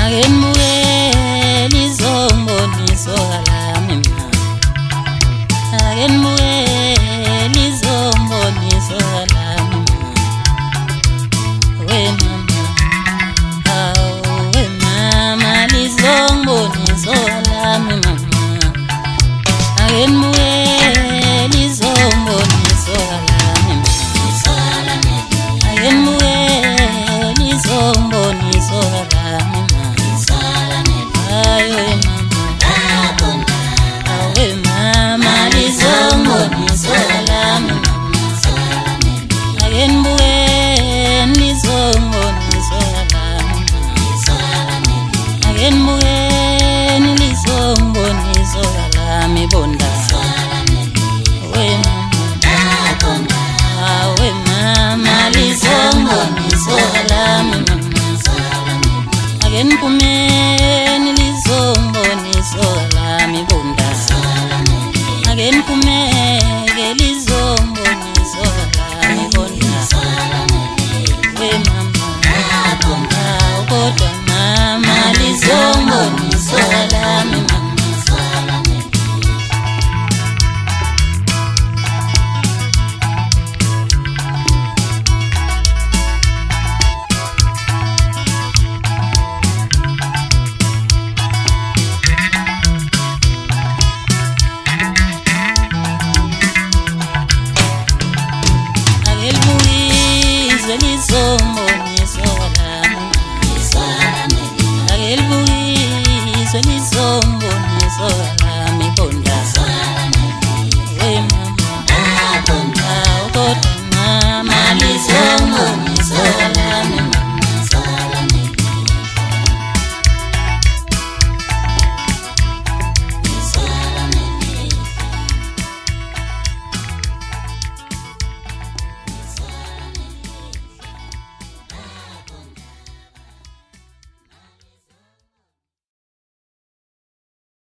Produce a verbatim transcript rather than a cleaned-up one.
Agenmuke lizomboniso lami mama. Agenmuke lizomboniso lami mama. We mama, oh we mama lizomboniso lami mama. Agenmuke lizomboniso lami mama. Agenmuke lizomboniso lami mama. Ayo mama, awe mama lizomboniso lami mama. Agenmuke lizomboniso lami mama. Agenmuke lizomboniso lami bonda. Awe mama, awe mama lizomboniso lami mama. Agenmuke lizomboniso lami bonda. Agenmuke lizomboniso lami bonda. We mama, kodwa mama lizomboniso